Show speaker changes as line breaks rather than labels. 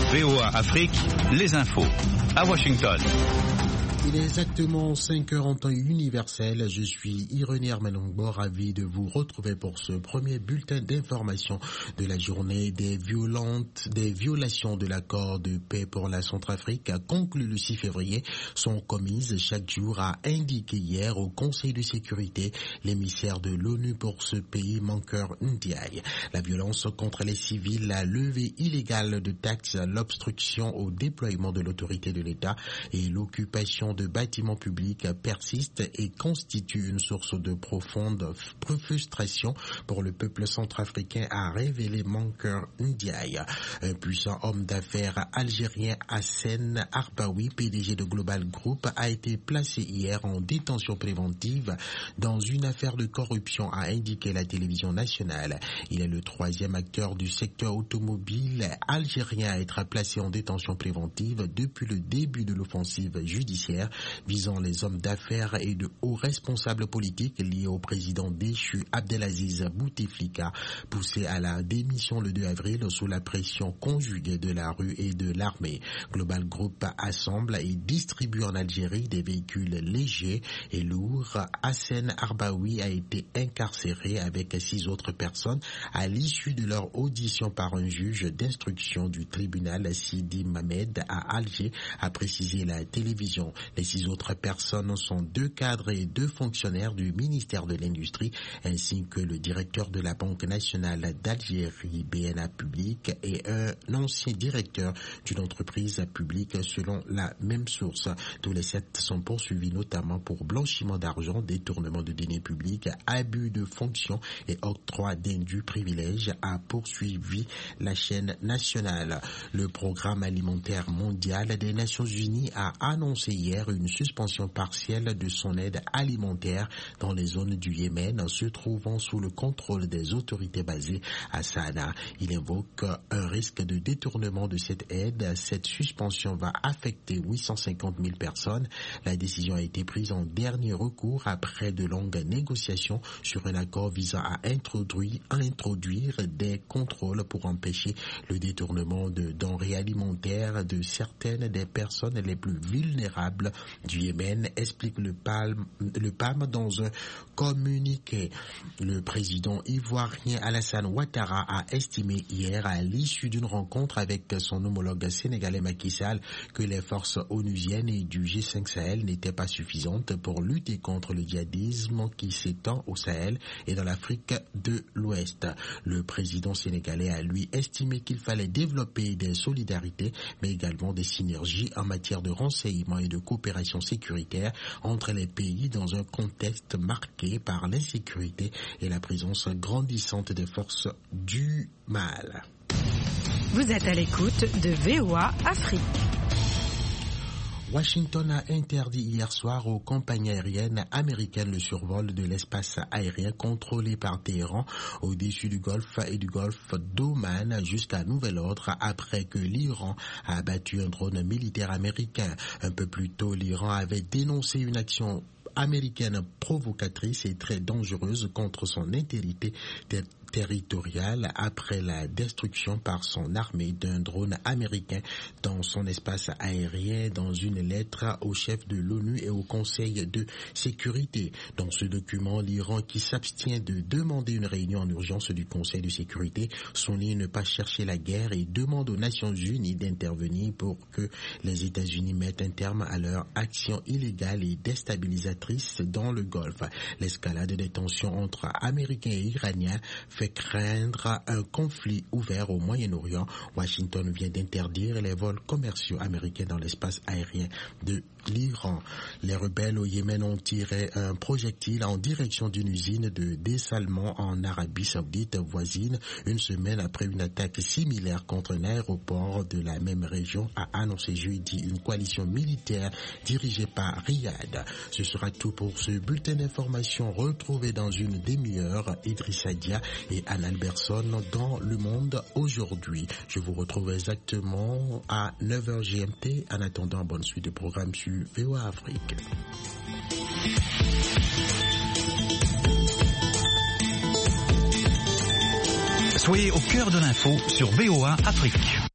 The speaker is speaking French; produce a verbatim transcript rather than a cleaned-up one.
V O A Afrique, les infos. À Washington.
Il est exactement cinq heures en temps universel. Je suis Irénée Armanongbo, ravi de vous retrouver pour ce premier bulletin d'information de la journée des violentes, des violations de l'accord de paix pour la Centrafrique conclu le six février sont commises chaque jour, a indiqué hier au Conseil de sécurité l'émissaire de l'ONU pour ce pays, Mankeur Ndiaye. La violence contre les civils, la levée illégale de taxes, l'obstruction au déploiement de l'autorité de l'État et l'occupation de bâtiments publics persiste et constitue une source de profonde frustration pour le peuple centrafricain, a révélé Mankeur Ndiaye. Un puissant homme d'affaires algérien, Hassen Arbaoui, P D G de Global Group, a été placé hier en détention préventive dans une affaire de corruption, a indiqué la télévision nationale. Il est le troisième acteur du secteur automobile algérien à être placé en détention préventive depuis le début de l'offensive judiciaire visant les hommes d'affaires et de hauts responsables politiques liés au président déchu Abdelaziz Bouteflika, poussé à la démission le deux avril sous la pression conjuguée de la rue et de l'armée. Global Group assemble et distribue en Algérie des véhicules légers et lourds. Hassen Arbaoui a été incarcéré avec six autres personnes à l'issue de leur audition par un juge d'instruction du tribunal Sidi Mamed à Alger, a précisé la télévision. Les six autres personnes sont deux cadres et deux fonctionnaires du ministère de l'Industrie, ainsi que le directeur de la Banque nationale d'Algérie, B N A Public, et un ancien directeur d'une entreprise publique, selon la même source. Tous les sept sont poursuivis notamment pour blanchiment d'argent, détournement de deniers publics, abus de fonction et octroi d'indus privilèges, a poursuivi la chaîne nationale. Le Programme alimentaire mondial des Nations Unies a annoncé hier une suspension partielle de son aide alimentaire dans les zones du Yémen se trouvant sous le contrôle des autorités basées à Sanaa. Il invoque un risque de détournement de cette aide. Cette suspension va affecter huit cent cinquante mille personnes. La décision a été prise en dernier recours après de longues négociations sur un accord visant à introduire, à introduire des contrôles pour empêcher le détournement de denrées alimentaires de certaines des personnes les plus vulnérables du Yémen, explique le P A M, le P A M dans un communiqué. Le président ivoirien Alassane Ouattara a estimé hier, à l'issue d'une rencontre avec son homologue sénégalais Macky Sall, que les forces onusiennes et du G cinq Sahel n'étaient pas suffisantes pour lutter contre le djihadisme qui s'étend au Sahel et dans l'Afrique de l'Ouest. Le président sénégalais a lui estimé qu'il fallait développer des solidarités, mais également des synergies en matière de renseignement et de coopération sécuritaire entre les pays dans un contexte marqué par l'insécurité et la présence grandissante des forces du mal.
Vous êtes à l'écoute de V O A Afrique.
Washington a interdit hier soir aux compagnies aériennes américaines le survol de l'espace aérien contrôlé par Téhéran au-dessus du Golfe et du Golfe d'Oman jusqu'à nouvel ordre, après que l'Iran a abattu un drone militaire américain. Un peu plus tôt, l'Iran avait dénoncé une action américaine provocatrice et très dangereuse contre son intégrité ter- territoriale après la destruction par son armée d'un drone américain dans son espace aérien, dans une lettre au chef de l'ONU et au Conseil de sécurité. Dans ce document, l'Iran, qui s'abstient de demander une réunion en urgence du Conseil de sécurité, souligne ne pas chercher la guerre et demande aux Nations Unies d'intervenir pour que les États-Unis mettent un terme à leur action illégale et déstabilisatrice dans le Golfe. L'escalade des tensions entre Américains et Iraniens fait craindre un conflit ouvert au Moyen-Orient. Washington vient d'interdire les vols commerciaux américains dans l'espace aérien de l'Iran. Les rebelles au Yémen ont tiré un projectile en direction d'une usine de dessalement en Arabie Saoudite voisine, une semaine après une attaque similaire contre un aéroport de la même région, a annoncé jeudi une coalition militaire dirigée par Riyad. Ce sera tout pour ce bulletin d'information. Retrouvé dans une demi-heure Idrissa Dia et Anne Alberson dans Le Monde aujourd'hui. Je vous retrouve exactement à neuf heures G M T. En attendant, bonne suite de programmes sur V O A Afrique.
Soyez au cœur de l'info sur V O A Afrique.